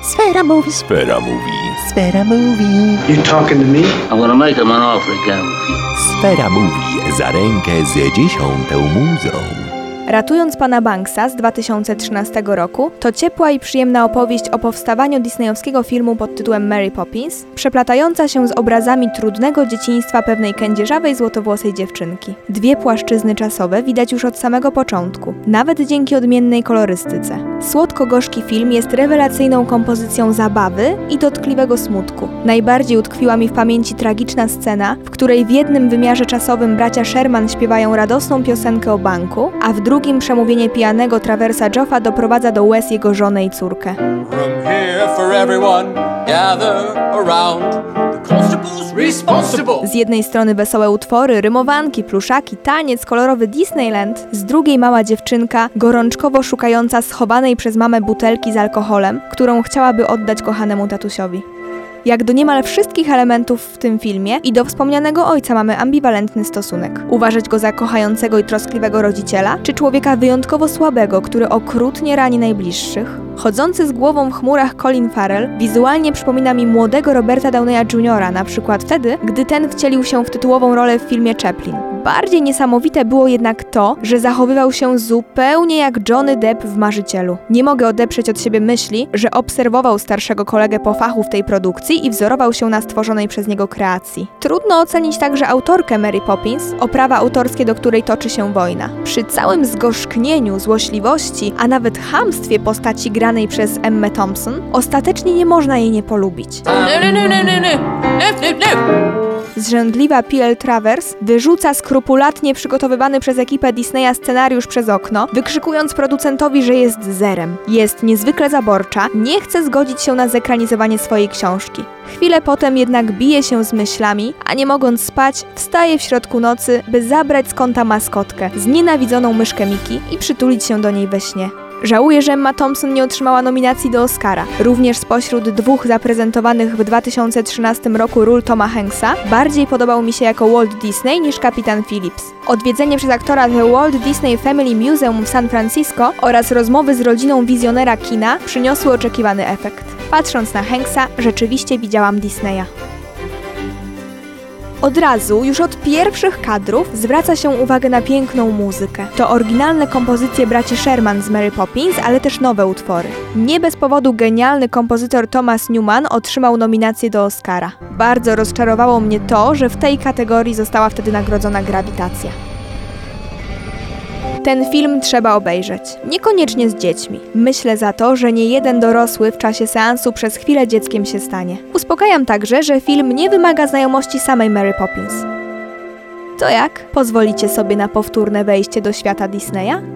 Sfera Movie. Sfera Movie. Sfera Movie. You talking to me? I'm gonna make him an offer again with you. Sfera Movie. Za rękę z 10. muzą. Ratując pana Banksa z 2013 roku to ciepła i przyjemna opowieść o powstawaniu disneyowskiego filmu pod tytułem Mary Poppins, przeplatająca się z obrazami trudnego dzieciństwa pewnej kędzierzawej, złotowłosej dziewczynki. Dwie płaszczyzny czasowe widać już od samego początku, nawet dzięki odmiennej kolorystyce. Słodko-gorzki film jest rewelacyjną kompozycją zabawy i dotkliwego smutku. Najbardziej utkwiła mi w pamięci tragiczna scena, w której w jednym wymiarze czasowym bracia Sherman śpiewają radosną piosenkę o banku, a w drugim przemówienie pijanego Traversa Joffa doprowadza do łez jego żonę i córkę. From here for everyone, gather around. The constable's responsible. Z jednej strony wesołe utwory, rymowanki, pluszaki, taniec, kolorowy Disneyland, z drugiej mała dziewczynka, gorączkowo szukająca schowanej przez mamę butelki z alkoholem, którą chciałaby oddać kochanemu tatusiowi. Jak do niemal wszystkich elementów w tym filmie i do wspomnianego ojca mamy ambiwalentny stosunek. Uważać go za kochającego i troskliwego rodziciela, czy człowieka wyjątkowo słabego, który okrutnie rani najbliższych? Chodzący z głową w chmurach Colin Farrell wizualnie przypomina mi młodego Roberta Downeya Jr., na przykład wtedy, gdy ten wcielił się w tytułową rolę w filmie Chaplin. Bardziej niesamowite było jednak to, że zachowywał się zupełnie jak Johnny Depp w Marzycielu. Nie mogę odeprzeć od siebie myśli, że obserwował starszego kolegę po fachu w tej produkcji i wzorował się na stworzonej przez niego kreacji. Trudno ocenić także autorkę Mary Poppins, o prawa autorskie, do której toczy się wojna. Przy całym zgorzknieniu, złośliwości, a nawet chamstwie postaci granej przez Emmę Thompson, ostatecznie nie można jej nie polubić. Zrzędliwa P.L. Travers wyrzuca skrupulatnie przygotowywany przez ekipę Disneya scenariusz przez okno, wykrzykując producentowi, że jest zerem. Jest niezwykle zaborcza, nie chce zgodzić się na zekranizowanie swojej książki. Chwilę potem jednak bije się z myślami, a nie mogąc spać, wstaje w środku nocy, by zabrać z kąta maskotkę, znienawidzoną myszkę Mickey i przytulić się do niej we śnie. Żałuję, że Emma Thompson nie otrzymała nominacji do Oscara. Również spośród dwóch zaprezentowanych w 2013 roku ról Toma Hanksa bardziej podobał mi się jako Walt Disney niż Kapitan Phillips. Odwiedzenie przez aktora The Walt Disney Family Museum w San Francisco oraz rozmowy z rodziną wizjonera kina przyniosły oczekiwany efekt. Patrząc na Hanksa, rzeczywiście widziałam Disneya. Od razu, już od pierwszych kadrów, zwraca się uwagę na piękną muzykę. To oryginalne kompozycje braci Sherman z Mary Poppins, ale też nowe utwory. Nie bez powodu genialny kompozytor Thomas Newman otrzymał nominację do Oscara. Bardzo rozczarowało mnie to, że w tej kategorii została wtedy nagrodzona Grawitacja. Ten film trzeba obejrzeć. Niekoniecznie z dziećmi. Myślę za to, że nie jeden dorosły w czasie seansu przez chwilę dzieckiem się stanie. Uspokajam także, że film nie wymaga znajomości samej Mary Poppins. To jak? Pozwolicie sobie na powtórne wejście do świata Disneya?